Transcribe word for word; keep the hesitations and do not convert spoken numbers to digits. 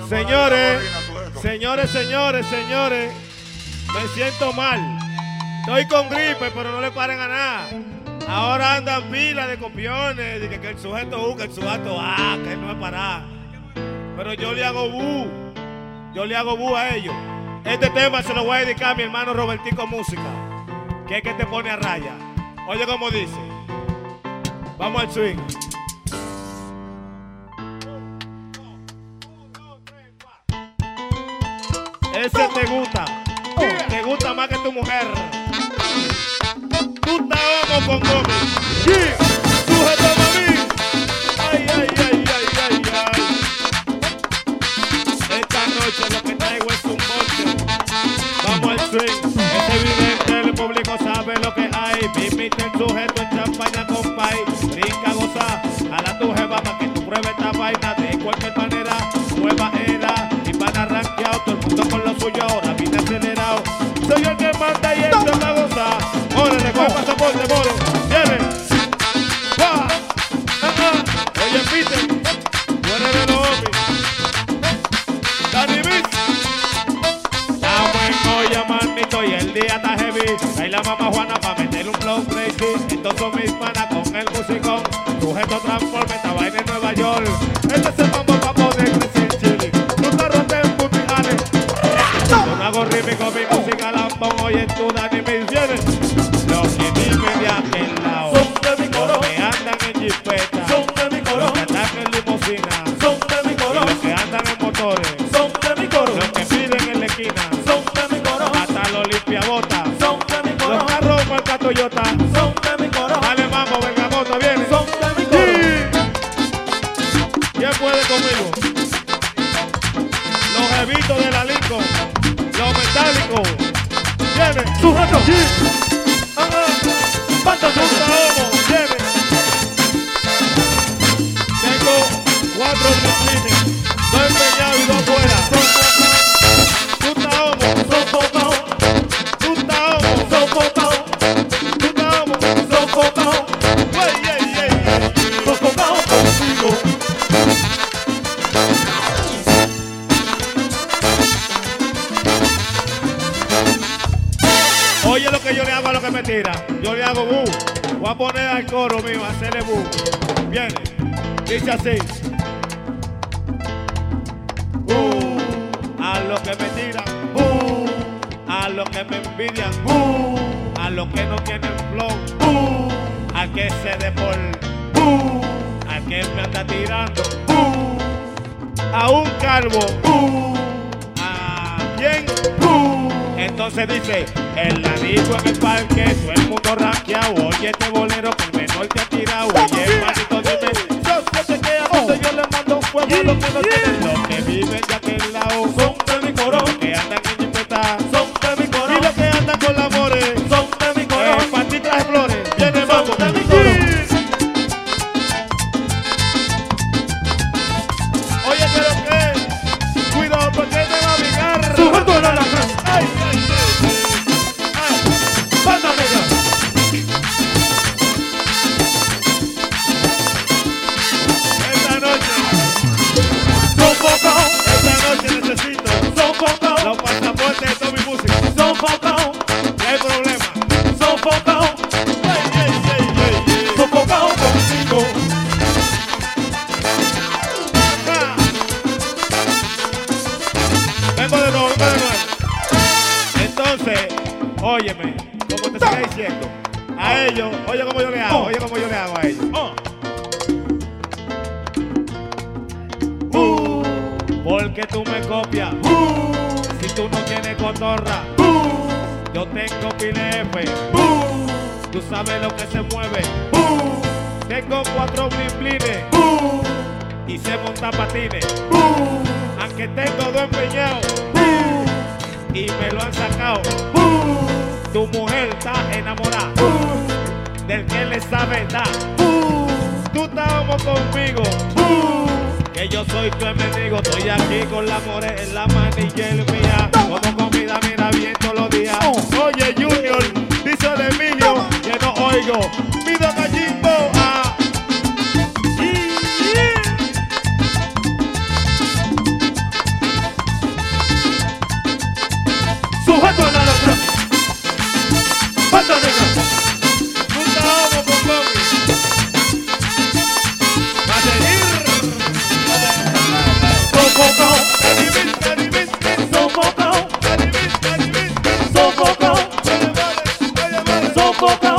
Señores, señores, señores, señores, me siento mal. Estoy con gripe, pero no le paren a nada. Ahora andan pilas de copiones, de que, que el sujeto U, que el sujeto A, que no es para. Pero yo le hago bu, yo le hago bu a ellos. Este tema se lo voy a dedicar a mi hermano Robertico Música, que es que te pone a raya. Oye cómo dice. Vamos al swing. Ese te gusta, te gusta más que tu mujer. Tú te amo con Gomi. Yeah. Sujeto mami. Ay, ay, ay, ay, ay, ay. Esta noche lo que traigo es un monte. Vamos al swing. Es evidente, el público sabe lo que hay. Viviste el sujeto en champaña con pay. Brinca, goza, jala tu jeva para que tú pruebes esta vaina. De cualquier manera, nueva era. Y van arranqueado, todo el mundo con lo suyo. Ahora vine acelerado. Soy el que manda y esto es la goza. Órale, coge pasaporte, moro. Viene. ¡Guau! ¡Ah! Oye, Peter, tú eres de los homies. Dani Mix. Estamos en olla, manito, y el día está heavy. Ahí la mamá Juana pa' meter un flow crazy. Estos son mis panas con el musicón. Sujeto transforme, esta vaina en Nueva York. Este es el mambo pa' poder crecer en Chile. Tú te rotes en putijales. Yo no hago ritmo con mi música lambón. Oye, tú, Dani Mix, vienes. Los que viven de aquel lado son de mi coro. Los que andan en jipeta Son de mi coro. Los que andan en limusina Son de mi coro. Los que andan en motores Son de mi coro. Los que piden en la esquina Son de mi coro. hasta los limpiabotas. Son de mi coro. Los carros marca Toyota. Son de mi coro. Dale mambo, venga bota, viene. Son de mi coro. Sí. ¿Quién puede conmigo? Los jevitos de la Lincoln. Los metálicos. Viene. Sujeto. Sí. Falta Tú te amo, viene. Tengo cuatro disciplinas, dos empeñados y dos fuera. Tú te amo, sofocado. tú te amo, Sofocado. tú te amo. Sofocado. Ey, ey, ey, ey. Sofocado contigo. Oye lo que yo le hago a lo que me tira. Yo le hago bu. Voy a poner al coro mío, a hacerle bu. Viene. Dice así. Bu. A los que me tiran. Bu. A los que me envidian. Bu. A los que no tienen flow. Bu. Al que se dé por. Bu. Al que me anda tirando. Bu. A un calvo. Bu. ¿A quién? Bu. Entonces dice, el ladito en el parque, todo el mundo ranqueado. Oye, este bolero que el menor te ha tirado. Oye, hermanito, dime, yo sé que queda cuando yo le mando un fuego a los que no tienen. Los que viven de aquel lado Son de mi coro. los que andan en jipeta, Son de mi coro. y los que andan con la more. Son de mi coro. Eh, patitas de flores, viene Son mambo. de mi coro. Oye, pero que, cuidado porque te va a picar. Sujeto en la lacra. Ay, ay, ay. Falta negra. Esta noche, Sofocado. esta noche necesito Sofocado. los pasaportes de toda mi música. Sofocado. No hay problema. Sofocado. Ey, ey, ey, ey, ey. Sofocado contigo. Ah. Vengo de nuevo, vengo de nuevo. Entonces, óyeme, como te siga diciendo, a ellos, oye como yo le hago, oye como yo le hago a ellos. Oh. Uh, porque tú me copias. Uh. Si tú no tienes cotorra, Uh. yo tengo pile F. Uh. Tú sabes lo que se mueve. Uh. Tengo cuatro blin-blines Uh. y sé montar patines. Uh. Aunque tengo dos empeñados Uh. y me lo han sacado. Uh. Tu mujer está enamorada Uh. del que le sabe dar. Uh. Tú estamos conmigo, Uh. que yo soy tu enemigo. Estoy aquí con la more en la manilla el mía. Como comida, mira bien todos los días. Oye, Junior, dice el Emilio que no oigo. Pido gallito a. sujeto en la letra. Falta negra. Punta vamos con Bobby. Va a seguir. Sofocado, Animil, animil, sofocado, animil, animil. sofocado, Vale, vale, vale, vale. sofocado.